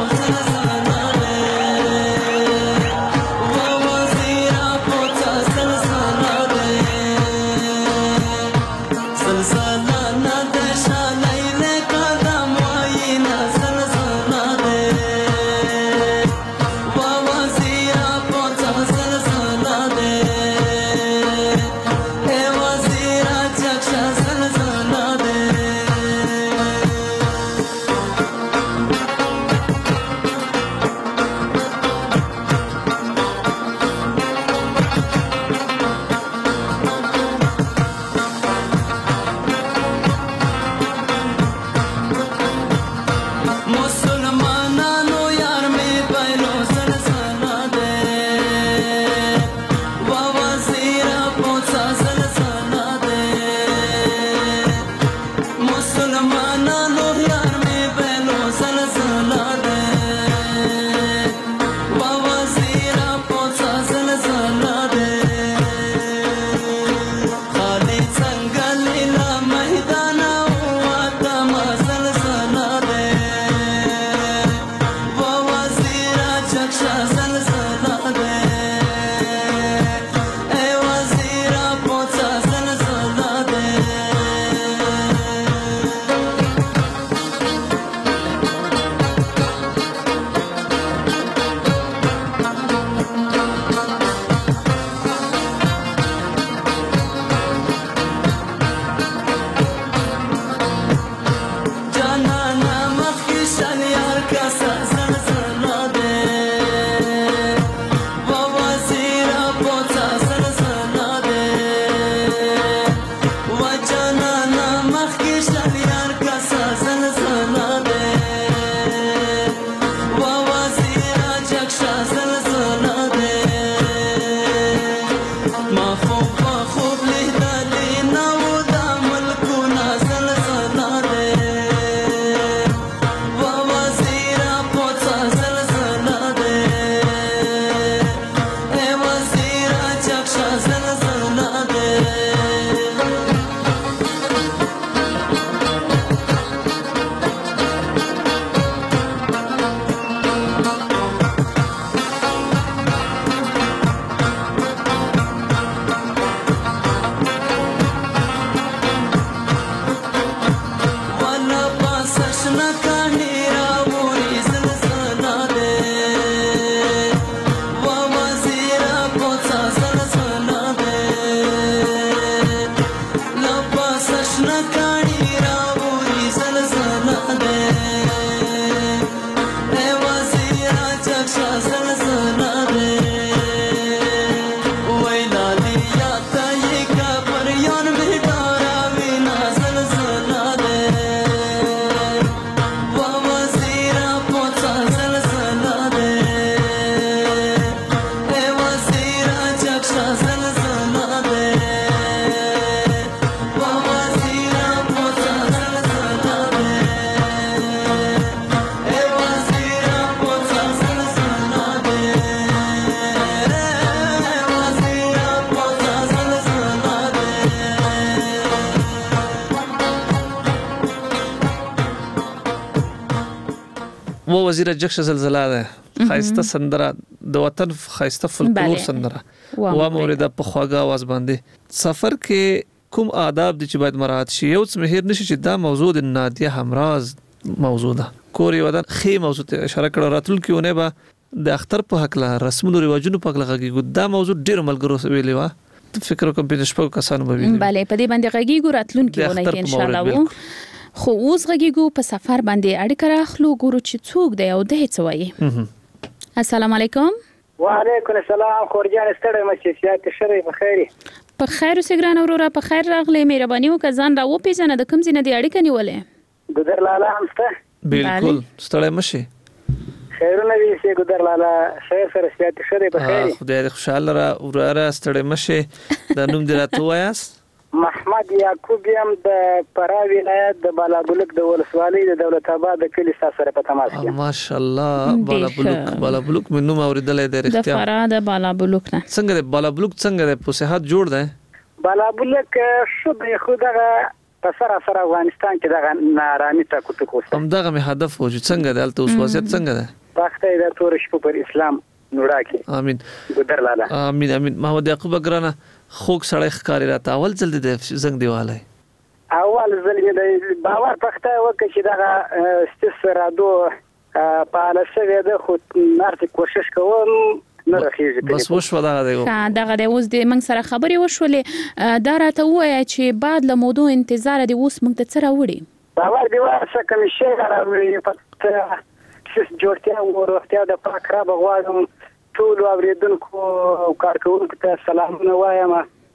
و وزیر جکش زلزلہ ده خایسته سندره د وطن خایسته فولکلور سندره و مورد په خواږه आवाज باندې سفر کې کوم آداب دي چې باید مراعات شي. یو څه مهیر نشي چې دا موضوع د نادیه همراز موضوع ده کوري ودان خې موضوع ته اشاره کړه راتل کېونه به د اختر په حق له رسمونو رواجونو په حق لغږی دا موضوع ډیر ملګرو ویلې و فکر کوم په نشپو کسانو به ویلې bale په دې باندې غږیږو راتلون کېونه کې ان شاء الله وو خو اوس غږیږو په سفر باندې اړیکه راخلو ګورو چې څوک دی او د هیڅ وایي. السلام علیکم. وعلیکم السلام خورجان ستړی مشه سیات شری بخیری په خیر اوسې ګران وروره په خیر راغلی مهرباني وکړه ځان را وپېژنه د کوم ځای نه دې اړیکه نیولې؟ ګودر لالا هم شته بالکل ستړی مشه خیرونه دي چې ګودر لالا خیر سره سیات شری بخیری خدای دې خوشاله را وروره ستړی مشه د نوم دې راته وایاست؟ محمد یعقوب یم د فراه ولایت د بالابلوک د ولسوالۍ د دولت آباد د کلی سره په تماس کې. ماشاءالله بالابلوک بالابلوک مې نوم اوریدلې د رښتیا د فراه د بالابلوک نه څنګه د بالابلوک څنګه د په صحت جوړ دی؟ بالابلوک شو د خو دغه په سره سره افغانستان کې دغه نارامي تکو تکو هم دغه مې هدف و چې څنګه د الته اوس وضعیت څنګه ده؟ وخت د تور شپه پر اسلام نوړاکي امين ګودر لالا امين امين محمد یعقوب ګرانه خوک سړی ښکاری راته اول ځل د زنګ دیواله اول ځل د باور پخته وکړ چې دغه استثرادو په لاسه د خو نارتي کوشش کوم نه راخیږي بس وشو دا دی دغه د اوس د منګ سره خبري وشولې دا راته وایي چې بعد له موضوع انتظار دی اوس موږ ته څه راوړي باور دی واسه کوم شي راوړي په څه جوړتیا او روغتیا د پاک را بغواړم ټول اوریدونکو او کارکونکو ته سلامونه وایم.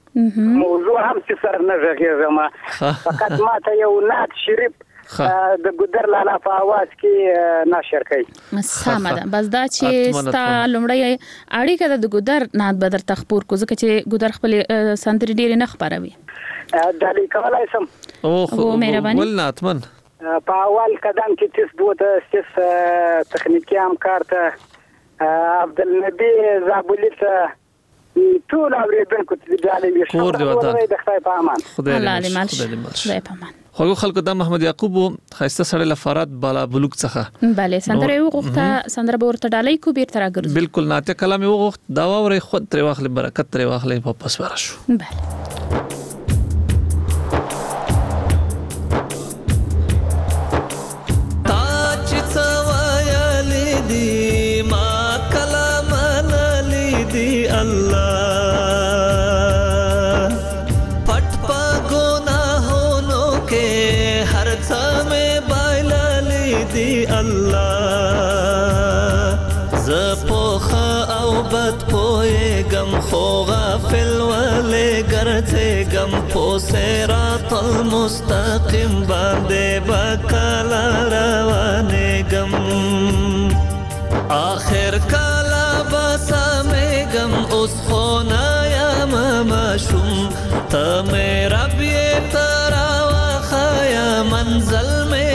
موضوع هم چې سر نه غږیږم فقط ما ته یو نعت شریف د ګودر لالا په आवाज کې نشر کړي. سمه ده بس دا چې ستا لومړی اړیکه د ګودر نعت بدر تخپور کو ځکه چې ګودر خپل سندري ډیر نه خبروي. دا لیکلای سم او مهرباني ول نعتمن په اول قدم کې تیس دوه تیس تخنیکی همکار ته عبدالنبی زابولی ته ټول اوریدونکو ته د عالم کور دی وطن د خدای په امان خدای دې خدای په امان. خو خلکو د محمد یعقوب خایسته سره لفارات بالابلوک څخه bale سندره وغوښته سندره ورته ډالۍ کو بیرته راګرځي بالکل ناته کلام وغوښت دا وره خود تر واخلې برکت تر واخلې په پس ورشو. bale گم پو صراط المستقیم باندې بکلا روانه گم آخر کلا بسامه گم اس خونا یا ممشوم تا میرا بیترا وخایا منزل میں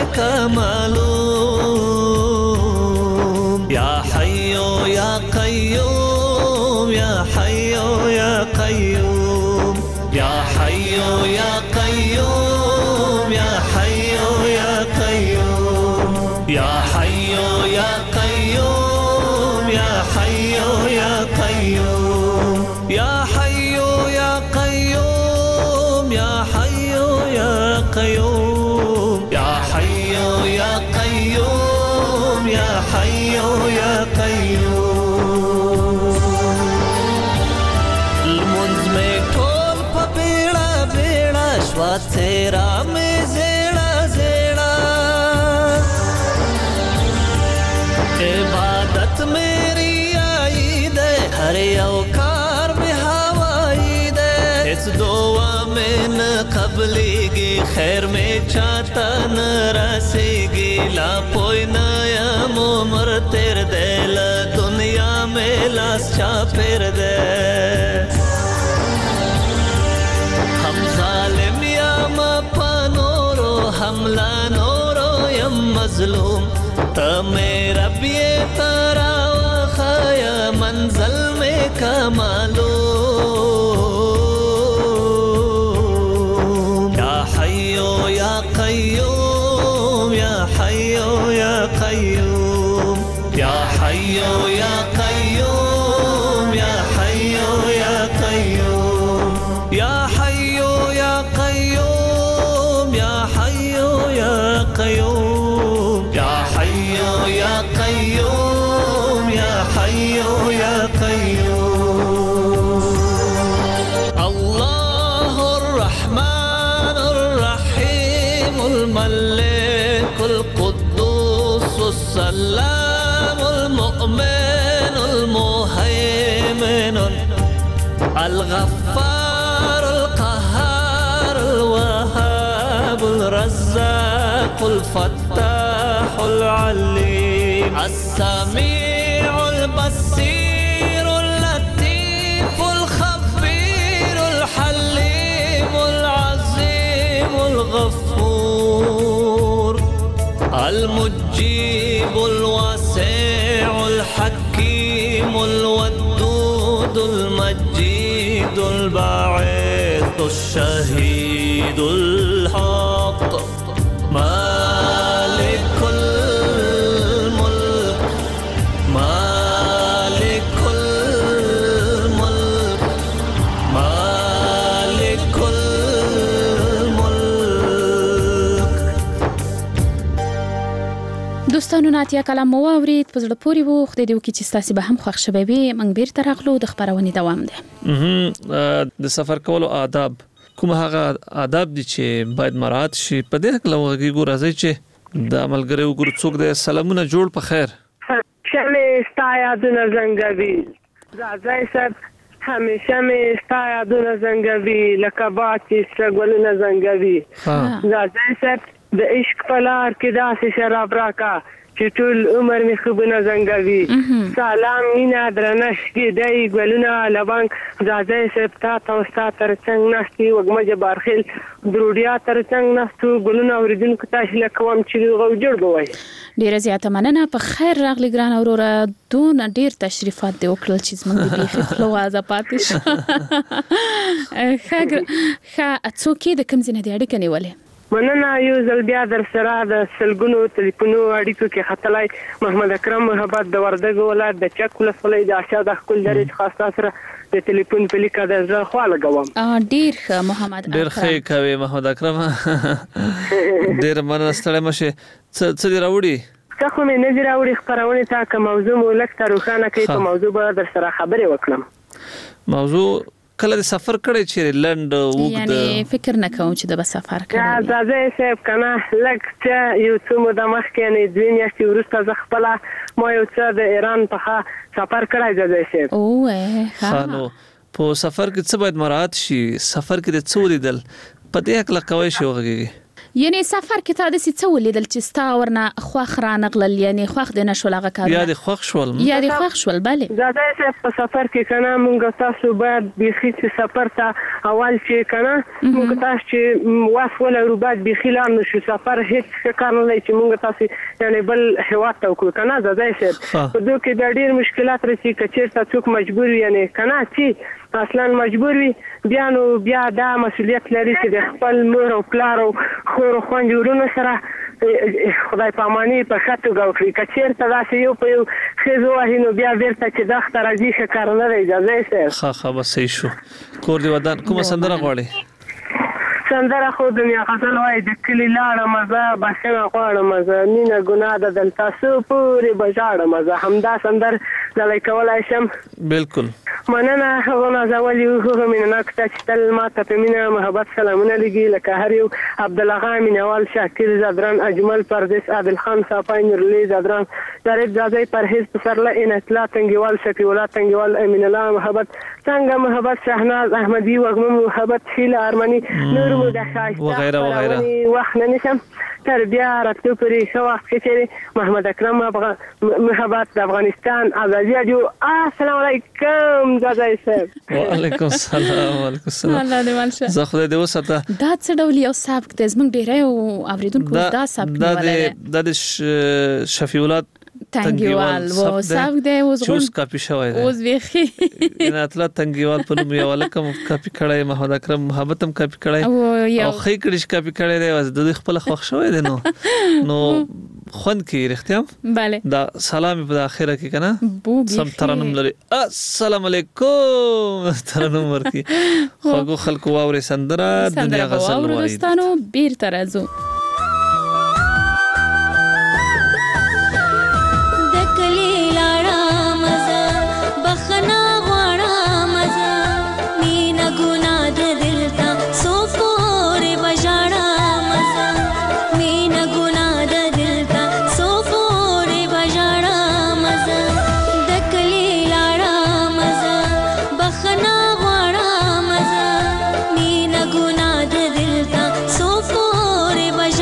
کمالوم یا حیو یا قیوم یا حیو یا قیوم یا حیو یا قیوم یا حیو یا قیوم یا حیو یا قیوم یا حیو یا قیوم یا حیو یا قیوم یا حیو یا قیوم یا حیو یا قیوم یا حیو یا قیوم المنز میں ٹول پا بیڑا بیڑا شوا تیرا میں زیڑا زیڑا عبادت میری آئی دے ہر اوکار میں ہوائی دے اس دعا میں نہ قبلی گی خیر میں چاہتا نہ رسی گی لا پوئی نیا مومر تیر دے لا دنیا میں لاس چا پھر دے ہم ظالم یا مپا نورو حملہ نورو یم مظلوم تا میرا بیے تارا وخایا منزل میں کمالوم یا حیو یا قیوم یا حیو یا قیوم حي يا قيوم يا حي يا قيوم يا حي يا قيوم يا حي يا قيوم يا حي يا قيوم يا حي يا قيوم الله الرحمن الرحيم الملك القدوس السلام المؤمن المهيمن الغفار القهار الوهاب الرزاق الفتاح العليم السميع البصير اللطيف الخبير الحليم العظيم الغفور المجيب الواسع الحكيم الودود المجيد الباعث الشهيد الحق مالك الملك مالك الملك مالك الملك. دوستانو ناتیا کلام مو اورید په زړه پورې وو خدای دې وکړي چې تاسو به هم خوښ شوي وي. موږ بیرته راغلو د خبرونې دوام دی. د سفر کولو آداب کوم هغه آداب دي چې باید مراعات شي په دې حق لوګي ګور راځي چې د عملګری وګور څوک د سلامونه جوړ په خیر شمه ستا یادونه زنګوي راځي صاحب همیشه مې ستا یادونه زنګوي لکه باد چې سترګلونه زنګوي راځي صاحب د عشق په لار کې داسې شراب راکا چې ټول عمر می خوبونه زنګوي سلام مینا درنښت کې دی ګلونه لبنګ راځي صاحب تا تاسو ترڅنګ نشتی وګمجه بارخیل درودیا ترڅنګ نستو ګلونه اوریدونکو تاسو لکوم چې غوجړ بوي. ډیره زیاته مننه په خیر راغلی ګران اوروره دون ډیر تشریفات دی وکړل چې زموږ د بیخي خلو وازه پاتې شو. ښه ښه څوک د کوم ځای نه اړیکه نیولې؟ مننه یو ځل بیا در سره د سلګونو ټلیفونو اړیکو کې خطلای محمد اکرم محبت د وردګ ولایت د چک ولسوالۍ د آشاد خپل درې خاص سره د ټلیفون په لیکه د زړه خواله کوم. ډیر ښه محمد اکرم ډیر ښه کوي محمد اکرم ډیر مننه ستړی مشه څه دی راوړي څه خو مې نه دی راوړي خبرونه تا که موضوع مو لکه روښانه کوي په موضوع به در سره خبرې وکړم. موضوع کله د سفر کړی چې لند وګد یعنی فکر نه کوم چې د سفر کړی دا ځای صاحب کنه لکه یو څو مده مخکې نه دوی میاشتې وروسته ز خپل ما یو څه د ایران په سفر کړی ځای صاحب. او ها نو په سفر کې څه باید مراعات شي سفر کې د څو لیدل په دې اکل کوي شي وغږی یعنی سفر کې تا د څه ولیدل چې ستا ورنه خوخ را نغلل یعنی خوخ د نشول هغه کار یا د خوخ شول یا د خوخ شول bale دا د په سفر کې کنه مونږ تاسو باید بيخي چې سفر ته اول چې کنه مونږ تاسو چې واس ولا روبات بيخي لا نشو سفر هیڅ کار نه لای چې مونږ تاسو یعنی بل هوات ته وکړو کنه دا ځای شه په دوی کې د ډیر مشکلات رسي کچیر ته څوک مجبور یعنی کنه چې اصلا مجبور وي بیا نو بیا دا مسؤلیت لري چې د خپل مور او پلار او خور او خوندورونو سره خدای پامانی په خاطر غوښري کچیر ته داسې یو په یو خزو هینو بیا ورته چې د اختر راځي ښکار نه دی اجازه سه ها ها بس صحیح شو کور دی ودان کومه سندره غواړي سندره خو دنیا غزل وای د کلی لاړه مزه باسنه غواړه مزه مینا ګناه ده دل تاسو پوری بجاړه مزه همدا سندر زلای کولای شم بالکل مننه غونا زولي هو مینا کته چې تل ماته په مینا محبت سلامونه لګي لکه هر یو عبد الله غا مینوال شاکر زدران اجمل پردیس عادل خان صافای نورلی زدران زارب زادای پرهیز پسرله ان اطلاع تنگیوال شفی ولا تنگیوال امین الله محبت څنګه محبت شهناز احمدی وغم محبت هیله ارمنی نور مدخای وغیرہ وغیرہ وخت نه نشم تر بیا راتلو پرې شو وخت کې محمد اکرم محبت د افغانستان ازادي جو السلام علیکم زادای صاحب وعلیکم السلام وعلیکم السلام الله دې مالشه زه خو دې وساته دا څه ډول یو سابق د زمنګ ډیره او اوریدونکو دا سابق دا د شفیولات تنگیوال و سابق دی اوس چوس کاپی شوی دی اوس ویخي ان اتلا تنگیوال په نوم یو لکم کاپی کړای محمد اکرم محبت هم کاپی کړای او خې کړي کاپی کړای دی واز د خپل خوښ شوی دی نو نو خوند کې رښتیا bale دا سلام په اخره کې کنه بو سم ترنم لري السلام علیکم ترنم ورکی خو خلکو واوري سندره دنیا غسل وایي ورستانو بیر ترازو دکلی لاړه مزه بخنا غواړه مزه مینا ګنا د دل تا سو پورې بجاړه مزه مینا ګنا د دل تا سو پورې بجاړه مزه دکلی لاړه مزه بخنا غواړه مزه مینا ګنا د دل تا سو پورې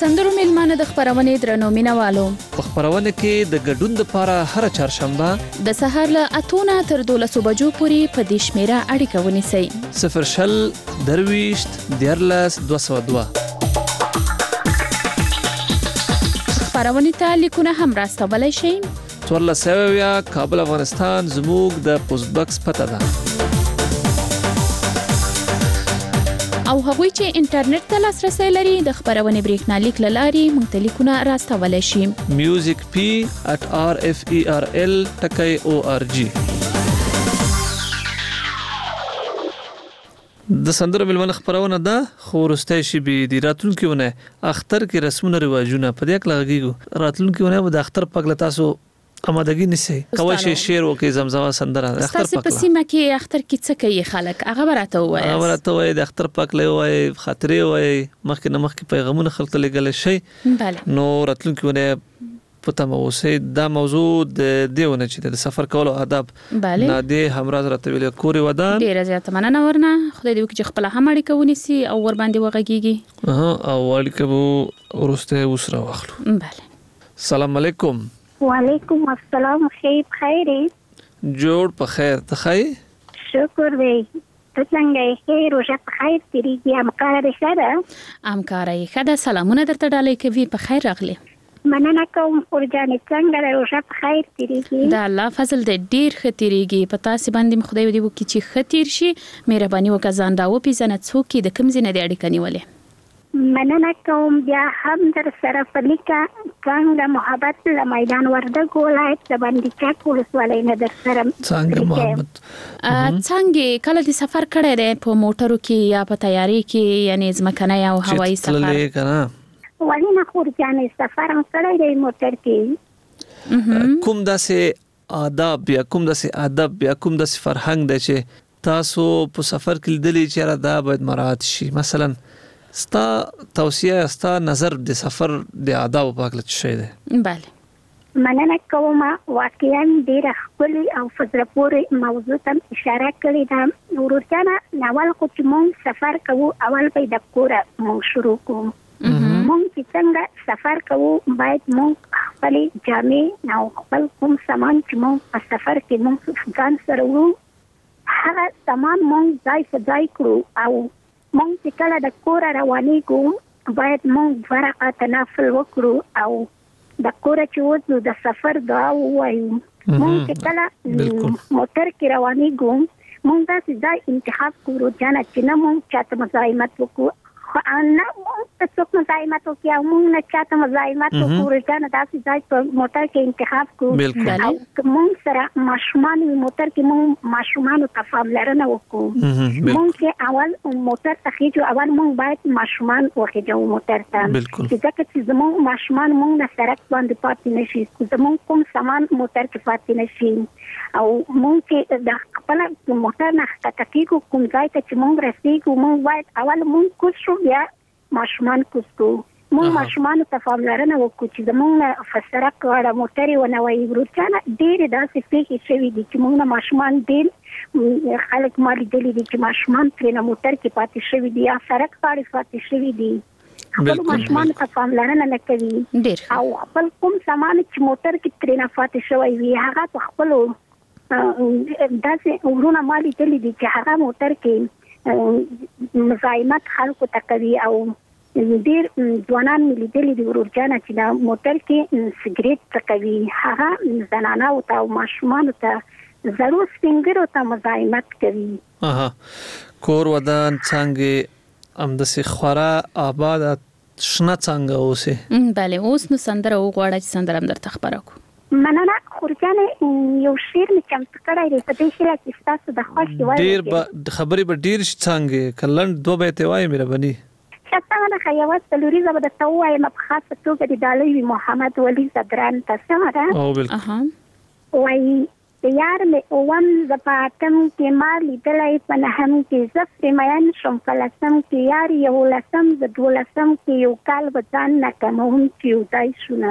سندرو میلمانه د خبرونې درنو مینوالو په خبرونه کې د ګډون لپاره هر چهارشنبه د سهار له اتونه تر دولسو بجو پورې په دې شمیره اړیکه ونیسئ صفر شل درويشت دیارلس دوه سوه دوه خبرونې ته لیکونه هم راستولی شئ څوارلس سوه اویا کابل افغانستان زموږ د پوسټ باکس پته ده او هغوی چې انټرنیټ ته لاسرسی لري د خبرونې بریښنالیک له لارې موږ ته لیکونه راستولی شي میوزیک پی at r f e r l ټکی او ار جی د سندرو ملمن خبرونه ده خو ورسته شي به د راتلونکي ونه اختر کې رسمونه رواجونه په دې کې لګیږي راتلونکي ونه د اختر پګل تاسو امادګي نشي کوي شي شعر وکي زمزمه سندره اختر پګل تاسو په سیمه کې اختر کې څه کوي خلک هغه براته وایي هغه براته وایي د اختر پګل وایي خاطرې وایي مخکې نه مخکې پیغامونه خلک لګل شي بله نو راتلونکي ونه پته مو سه دا موضوع د دیونه چې د سفر کولو آداب نه دی همراز راته ویل کوري ودان ډیر زیات مننه ورنه خدای دې وکړي چې خپل هم اړیکه ونیسي او ور باندې وغږیږي ها او اړیکه وو ورسته وسره واخلو بله السلام علیکم وعلیکم السلام خیر خیری جوړ په خیر ته خی شکر دی ته څنګه یې خیر او شه په خیر تیریږي همکار دې سره همکار یې خدا سلامونه درته ډالۍ کوي په خیر راغلی مننه کوم اورجانې څنګه د روژه په خیر تیریږي د الله فضل د ډیر ښه تیریږي په تاسې باندې خدای دې وکړي چې ښه تیر شي مهرباني وکړه ځان راوپېژنه څوک یې د کوم ځای نه دې اړیکه نیولې مننه کوم بیا هم در سره په لیکه څنګه محبت له میدان وردګ ولایت د بندیچک ولسوالۍ نه در سره څنګه محبت څنګه کله دې سفر کړی دی په موټرو کې یا په تیارې کې یعنی ځمکنی او هوایي سفر ولی نه خورجانې سفر هم کړی دی موټر کې کوم داسې آداب یا کوم داسې ادب یا کوم داسې فرهنګ دی چې تاسو په سفر کې لیدلی چې را دا باید مراعات شي مثلا ستا توصیه ستا نظر د سفر د آداب په اړه څه دی بله مننه کوم واقعا ډېر خپل او فزره پورې موضوع ته اشاره کړې ده ورته ناول خو چې مونږ سفر کوو اول به د کوره مونږ شروع کوو مونږ چې څنګه سفر کوو باید مونږ خپل جامې او خپل کوم سامان چې مونږ په سفر کې مونږ ځان سره وو هغه سامان مونږ ځای په ځای کړو او مونږ چې کله د کوره روانېږو باید مونږ دوه رکعته نفل وکړو او د کوره چې وځو د سفر دعا ووایو مونږ چې کله موټر کې روانېږو مونږ داسې ځای انتخاب کړو جانه چې نه مونږ چاته مزاحمت وکړو نه مونږ ته څوک مزاحمت وکړي او مونږ نه چاته مزاحمت وکړو جانه داسې ځای په موټر کې انتخاب کړو او مونږ سره ماشومان موټر کې مونږ ماشومانو ته پاملرنه وکړو مونږ چې اول موټر ته خېجو اول مونږ باید ماشومان وخېجو موټر ته چې ځکه چې زموږ ماشومان مونږ نه سړک باندې پاتې نشي زموږ کوم سامان موټر کې پاتې نشي او مونږ چې د خپل موټر نه ښکته کېږو کوم ځای ته چې مونږ رسېږو مونږ باید اول مونږ کوز شو بیا ماشومان کوز کړو مونږ ماشومانو ته پاملرنه وکړو چې زموږ نه په سړک غاړه موټرې ونه وایي ورورچانه ډېرې داسې پېښې شوي دي چې مونږ نه ماشومان ډېر خلک ما لیدلي دي چې ماشومان ترې نه موټر کې پاتې شوي دي یا سړک غاړې پاتې شوي دي خپل ماشومان ته پاملرنه نه کوي او خپل کوم سامان چې موټر کې ترې نه پاتې شوی وي هغه په خپلو داسې ورونه ما لیدلي دي چې هغه موټر کې مزاحمت خلکو ته کوي او ډېر ځوانان مې لیدلي دي ورورجانه چې دا موټر کې سګرېټ څکوي هغه زنانو ته او ماشومانو ته ضرور سپینګرو ته مزاحمت کوي کور ودان څنګه همداسې خورا آباد شنه څنګه اوسې بله اوس نو سندره وغواړه چې سندره هم درته خپره کړو مننه خورجانې یو شعر مې چمتو کړی دی په دې شعر کې ستاسو د خوښې وړ ډېر خبرې به ډېر شي څنګه که لنډ دوه بیتې وایې مهرباني ښه څنګه ده ښه یوه څلوریزه به درته ووایم په خاصه توګه د ډالۍ وي محمد ولي زدران ته سمه ده وایي یار مې اووم زه په اتم کې ما لیدلی په نهم کې زه پرې مین شوم په لسم کې یار یولسم زه دولسم کې یو کال به ځان نه کموونکي یو ځای شونه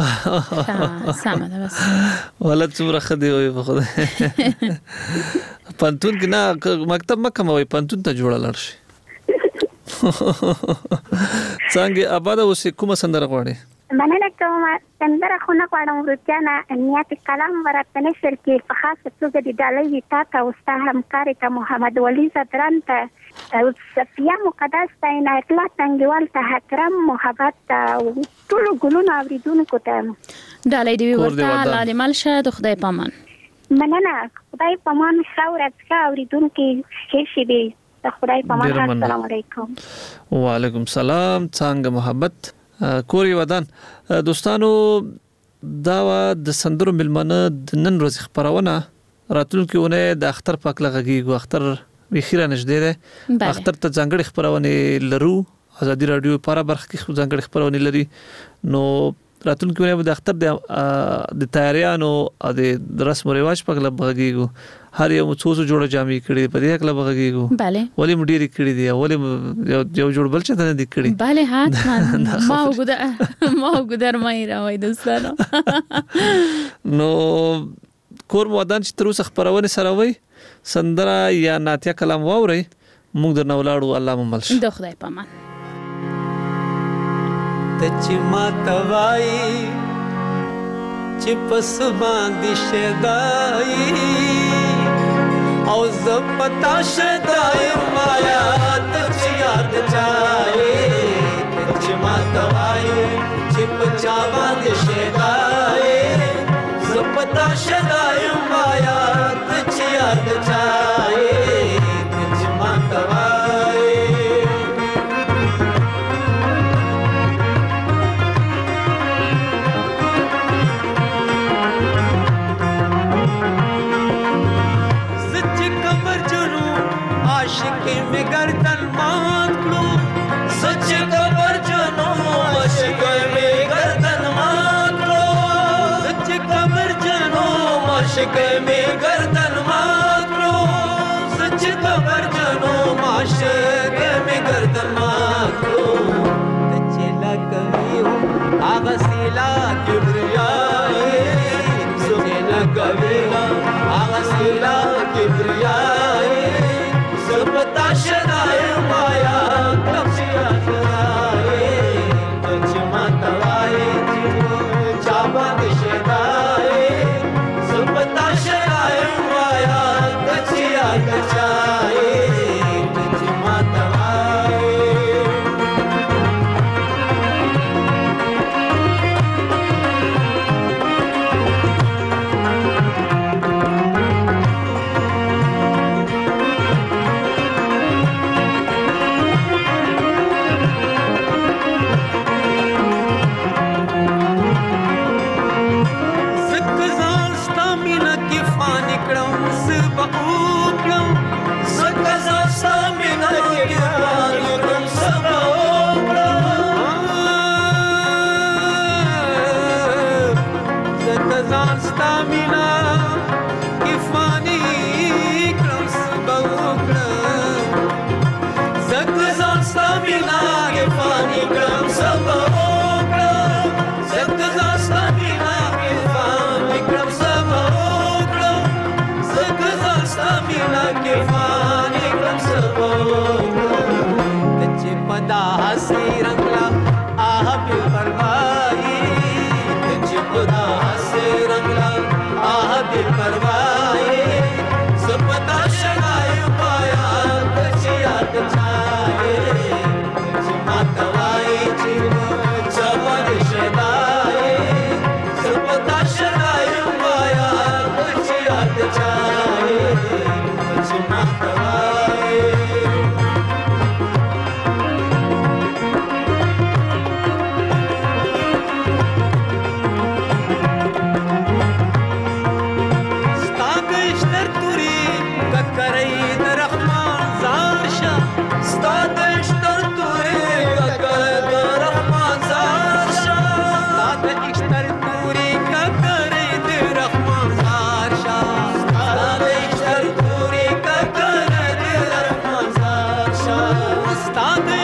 سمه ده بس ولد څومره ښه دی وایي په خدای پنتون کې نه مکتب مه کموئ پنتون ته جوړه لاړ شي څنګه آباد اوسې کومه سندره غواړي؟ مننه کوم. سندره خو نه غواړم ورچانه نیت کلام ورته نشر کې په خاصه توګه د ډالۍ تا ته او ستا همکار ته محمد ولی زدران ته او صفیه مقدس ته عنایت الله تنګیوال ته اکرم محبت ته ټول ګلونو اوریدونکو ته ډالۍ دی ورته لاله مالشه د خدای پامان. مننه خدای پامان ښورت کا اوریدونکو کې شي دی خدای پامان. السلام علیکم. وعلیکم السلام. څنګه محبت کوري ودان دوستانو دا د سندرو ملمنه د نن ورځ خبرونه راتلونکي ونه د اختر پاک لغږیږي. اختر بخیره نشته ده. اختر ته ځانګړي خبرونه لرو. ازادي رادیو لپاره برخه کې ځانګړي خبرونه لري. نو راتلونکي ونه د اختر د تیاریانو د رسم او رواج په اړه بغږیږي. هر یو څو څو جوړه جامې کړي په دې اړه بغږیږي. bale ولې مډيري کړي دي ولې یو جوړ بل څه نه دي کړي. bale حتما ما وګدا ما وګدر مې راوي دوستانو. نو کور ودان چې تر اوسه خبرونه سره وي سندره یا ناتیا کلام واوري موږ درنه ولاړو. الله ممل شي. د خدای پامان. تچ ما توای چې پس باندې شدای او زپتا شدای مایا تچ یاد چای تچ ما توای چې پچا باندې شدای زپتا شدای مایا تچ یاد چای تچ ما توای आशिकी में गर्दन मान लो सच खबर जनो आशिकी में गर्दन मान लो सच खबर जनो आशिकी में गर्दन मान लो सच खबर जनो आशिकी में गर्दन मान लो चला कभी हो आगसिला किब्रियाए चला कभी हो आगसिला किब्रियाए पता शदाय माया तपसिया शदाय तुझ मतवाए जीवो चाबा दिशदाय पता शदाय माया तपसिया तचाए तुझ मतवाए Stop it!